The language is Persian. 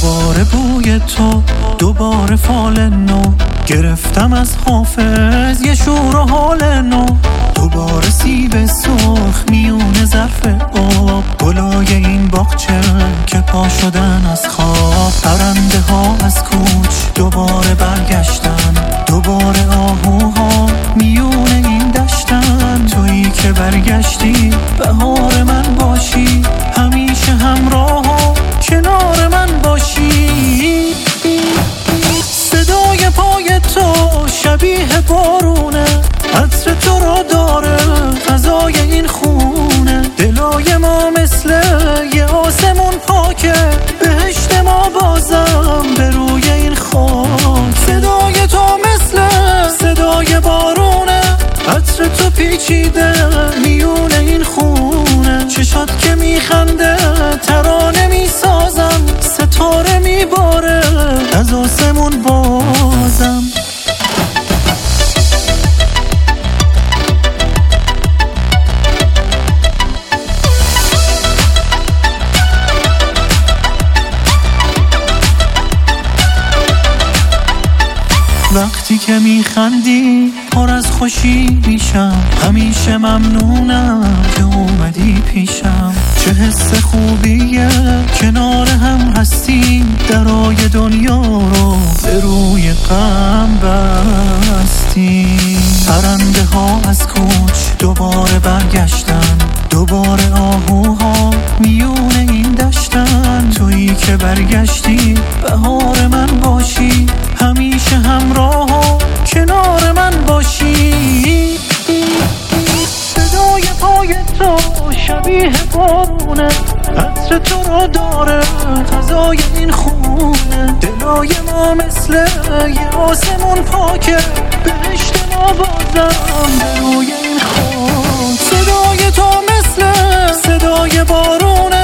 دوباره بوی تو، دوباره فال نو، گرفتم از حافظ یه شور و حال نو. دوباره سیب سرخ میونه ظرف آب، گلای این باغچه که پا شدن از خواب. پرنده ها از کوچ دوباره برگشتن، دوباره آهوها میونه این دشتن. تویی که برگشتی بهار من باشی، همیشه همراه و کنار من باشی. صدای پای تو شبیه بارونه، عطر تو رو داره فضای این خونه. دلای ما مثل یه آسمون پاکه، بهشت ما بازم به روی این خاک. صدای تو مثل صدای بارونه، عطر تو پیچیده میونه این خونه. چشات که میخنده ترانه میسازم، ستاره میباره از آسمون بازم. وقتی که میخندی پر از خوشی میشم، همیشه ممنونم که اومدی پیشم. چه حس خوبیه کنار هم هستیم، درای دنیا رو به روی غم بستیم. پرنده ها از کوچ دوباره برگشتن، دوباره آهوها میونه این دشتن. تویی که برگشتی بهار من باشی، همیشه همراه و کنار من باشی. صدای پای تو شبیه بارونه، عطر تو رو داره فضای این خونه. دلای ما مثل یه آسمون پاکه، بهشت ما بازم به روی این خاک. صدای تو مثل صدای بارونه،